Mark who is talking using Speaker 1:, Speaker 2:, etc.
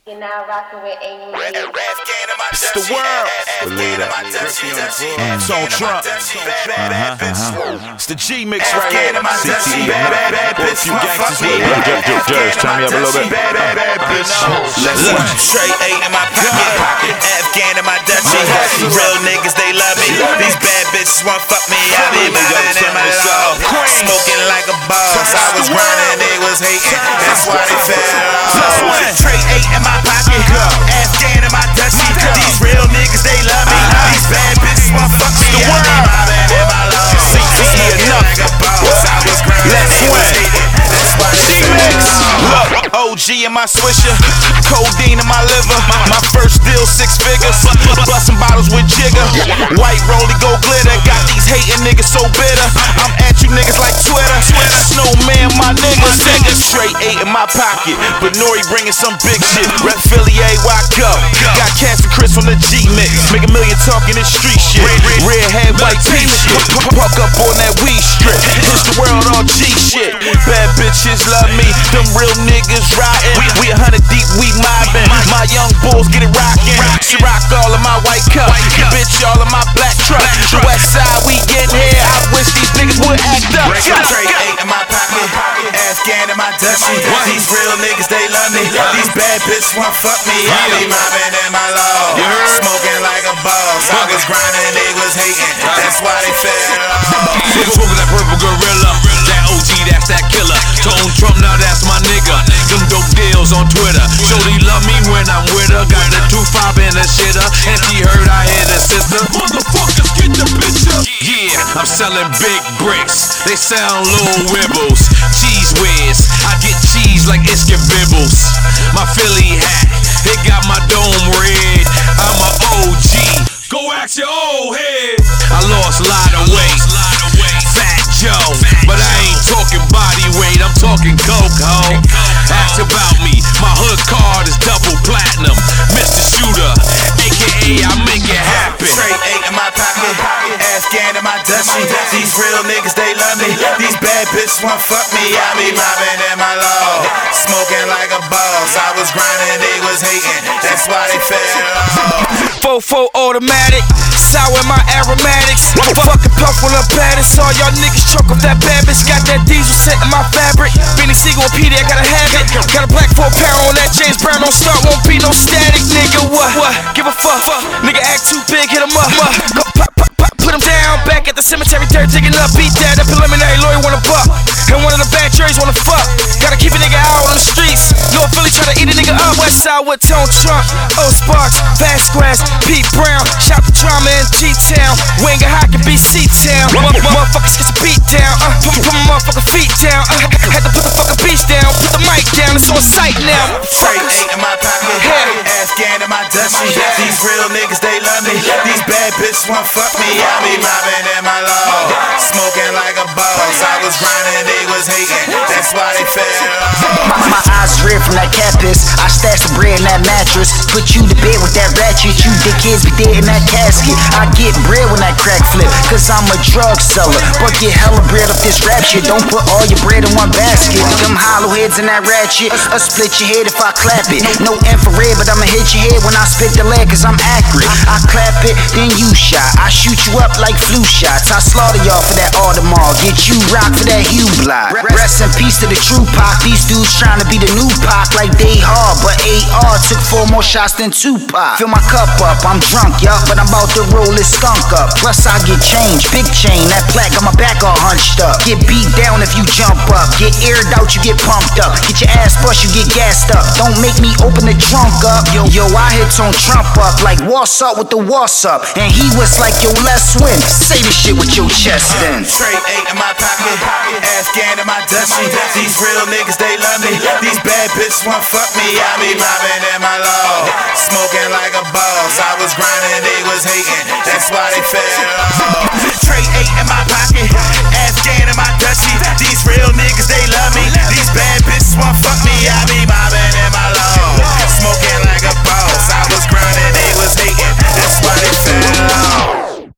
Speaker 1: You're now rocking with Amy.
Speaker 2: It's the world.
Speaker 3: Believe that.
Speaker 2: It's on Trump. It's the G mix right here. CTE. Got a few gangsters with me.
Speaker 3: Turn me up a little bit.
Speaker 2: Let's go.
Speaker 4: Straight 8 in my pocket. Afghan in my Dutchie. Real niggas, they love me. These bad bitches want fuck me. I be mobbing in my law. Smoking like a boss. I was grinding, they was hating. That's why they fell off. Straight 8 in my pocket. Afghan in my Dutchie. These real niggas, they love me. These bad bitches want fuck me. I be mobbing in my law. Smoking like a boss. I was grinding, they was hating. That's why they fell off. Look, OG in my swisher, codeine in my liver. My first deal 6 figures. Bustin' bottles with Jigger. White rollie go glitter. Got these hating niggas so bitter. I'm at you niggas like Twitter. Snowman, my niggas. Straight 8 in my pocket. But Nori bringing some big shit. Rep Philly, why go? Got Cass and Chris on the G mix. Make a million talking this street shit. Red head, white t-shirt. Puck up on that weed strip. Push the world all G shit. Bad bitches love me. Them real niggas riding. We 100 deep, we mobbing. My young bulls get it rockin'. She rock all of my white cup. Your bitch all of my black truck. The west side, we getting here. I wish these niggas would act up. Straight 8 in my pocket. Afghan in my Dutchie. These real niggas, they love me. These bad bitches want fuck me. I be mobbing in my law. Smoking like a boss. I was grinding, they was hating. That's why they fell off.
Speaker 5: Smoking that purple gorilla. That OG, that's that killer. Tone Trump, now that's my nigga. Them dope deals on Twitter. Shorty love me when I'm with her. Got the 2-5 in the shitter. And she heard I hit her sister. Motherfuckers, get the picture. Yeah, I'm selling big bricks. They sound little wibbles. Cheese whiz. I get cheese like Iskit Bibbles. My Philly hat, it got my dome red. I'm a OG. Go ask your old head. I lost a lot of weight. Fat Joe, but I ain't talking body weight, I'm talking coke, ho. Ask about me, my hood card is double platinum. Mr. Shooter, aka I make it happen.
Speaker 4: Straight 8 in my pocket, Afghan in my Dutchie. These real niggas, they love me. These bad bitches want fuck me. I be mobbing in my law. Smoking like a boss. I was grinding, they was hating. That's why they fell off.
Speaker 6: 4-4 automatic, sour my aromatics. Fucking puff on the baddest. All y'all niggas choke off that bad bitch. Got that diesel scent in my fabric. Benny Siegel and PD, I gotta have it. Got a black 4 pound on that James Brown. Don't start, won't be no static, nigga. What? Give a fuck. Nigga act too big, hit him up. Go pop, put him down. Back at the cemetery, dirt digging up. Beat that, a preliminary lawyer want a buck. And one of the bad juries wanna fuck. Gotta keep a nigga out on the streets. North Philly try to eat a nigga up. West side with Tone Trump. O Sparks, Vasquez, Pete Brown. Shout to Drama in T-Town. Wanga Hawk and BC-Town. Motherfuckers get the beat down. Put my motherfucking feet down. Had to put the fucking beach down. Put the mic down, it's on sight now.
Speaker 4: Straight 8 in my pocket. Afghan in my Dutchie. These real niggas, they love me. These bad bitches want fuck me. I be mobbing in my law. Smoking like a boss. I was grinding, they was hating. That's why they fell off.
Speaker 7: My eyes red from that campus. I stash the bread in that mattress. Put you to bed with that ratchet. You dickheads be dead in that casket. I get bread when that crack flip, cause I'm a drug seller. But get hella bread off this rap shit. Don't put all your bread in one basket. Them hollow heads in that ratchet, I'll split your head if I clap it. No infrared, but I'ma hit your head when I spit the lead, cause I'm accurate. I clap it, then you shot. I shoot you up like flu shots. I slaughter y'all for that Audemars. Get you rock for that Hugh Block. Rest in peace to the true Pac. These dudes trying to be the new Pac like they hard, but AR took 4 more shots than Tupac. Fill my cup up, I'm drunk, yup, but I'm about to roll this skunk up. Plus I get changed, big chain, that plaque got my back all hunched up. Get beat down if you jump up. Get aired out, you get pumped up. Get your ass bust, you get gassed up. Don't make me open the trunk up. Yo, I hit Tone Trump up like what's up with the what's up. And he was like, yo, let's win. Say this shit with your chest in.
Speaker 4: Straight 8 in my pocket, Afghan in my Dutchie. These real niggas, they love me. These bad bitches want fuck me. I be mobbing in my law. Smoking like a boss. I was grinding, they was hating. That's why they fell off. Straight 8 in my pocket.